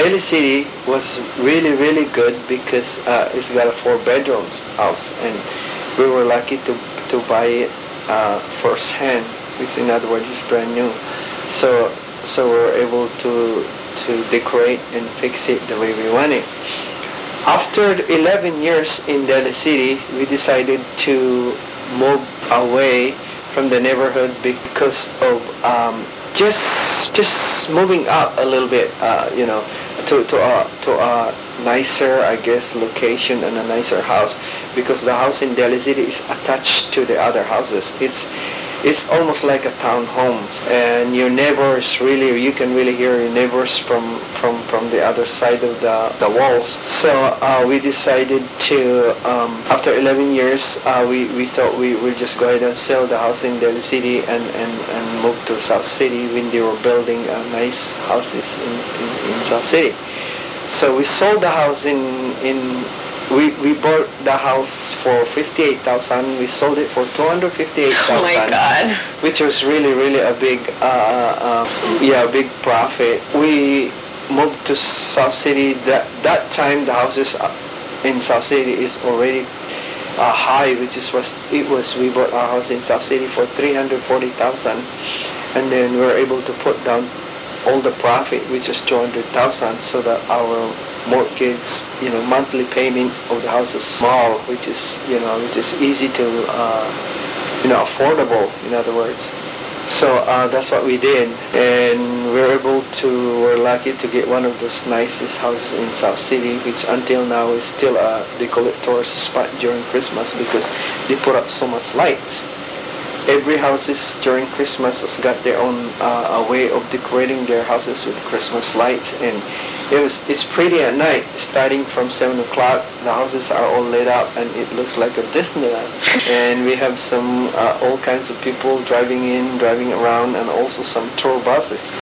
Delhi City was really, really good because it's got a 4 bedrooms house, and we were lucky to buy it first hand, which in other words is brand new. So we were able to decorate and fix it the way we want it. After 11 years in Delhi City, we decided to move away from the neighborhood because of just moving up a little bit, to a nicer, I guess, location and a nicer house, because the house in Delhi City is attached to the other houses. It's almost like a townhome, and your neighbors really, you can really hear your neighbors from the other side of the walls. So we decided to, after 11 years, we thought we would just go ahead and sell the house in Delhi City and move to South City when they were building nice houses in South City. So we sold the house we bought the house for 58,000. We sold it for 258,000. Oh my God! Which was really, really a big, big profit. We moved to South City. That time the houses in South City is already high, we bought our house in South City for 340,000, and then we were able to put down all the profit, which was 200,000, so that our mortgage, monthly payment of the house is small, which is easy to, affordable, in other words. So that's what we did, and we're lucky to get one of those nicest houses in South City, which until now is still they call it tourist spot during Christmas because they put up so much lights. Every houses during Christmas has got their own a way of decorating their houses with Christmas lights, and it's pretty at night. Starting from 7 o'clock, the houses are all lit up, and it looks like a Disneyland. And we have some all kinds of people driving in, driving around, and also some tour buses.